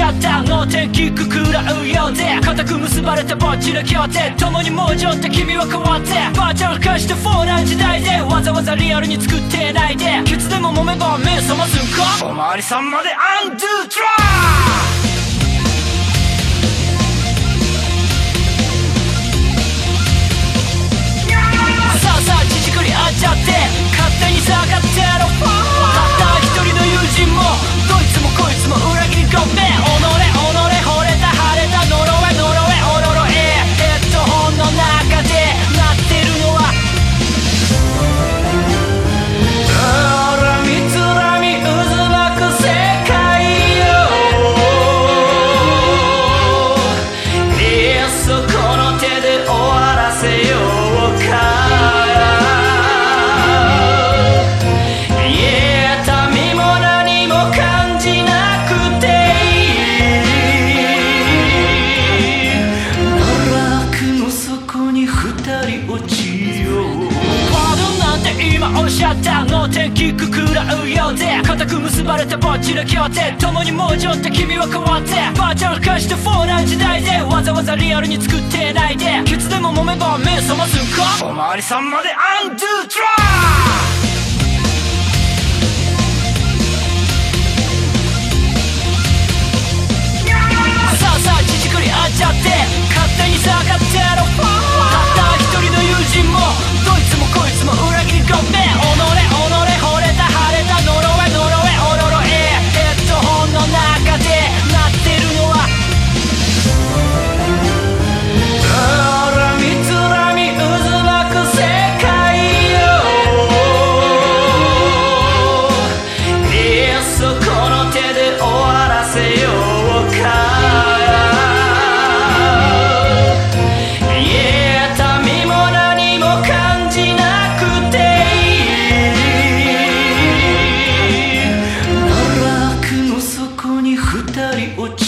ャッターの天気くくらうようで固く結ばれたぼっちの協定共に文字をって君は変わってバーチャル化してフォーな時代でわざわざリアルに作ってないでケツでも揉めば目覚ますんかおまわりさんまでアンドゥトライあっちゃって勝手に下がってろたった一人の友人もどいつもこいつも裏切りごめん己惚れた晴れた呪えおろろヘッドホンの中で鳴ってるのは恨みつらみ渦巻く世界よそこの手で終わらせようかおっしゃったの天気くくらうようで固く結ばれたぼっちの協定共に文字をって君は変わってバーチャル化してフォーな時代でわざわざリアルに作ってないでケツでも揉めば目覚ますんかおまわりさんまでアンドゥトライあっちゃって勝手に下がってろたった一人の友人もどいつもこいつも裏切りごめん己惚れた晴れた呪えおろろヘッドホンの中で鳴ってるのは恨みつらみ渦巻く世界よそこの手で終わらせようか二人落ち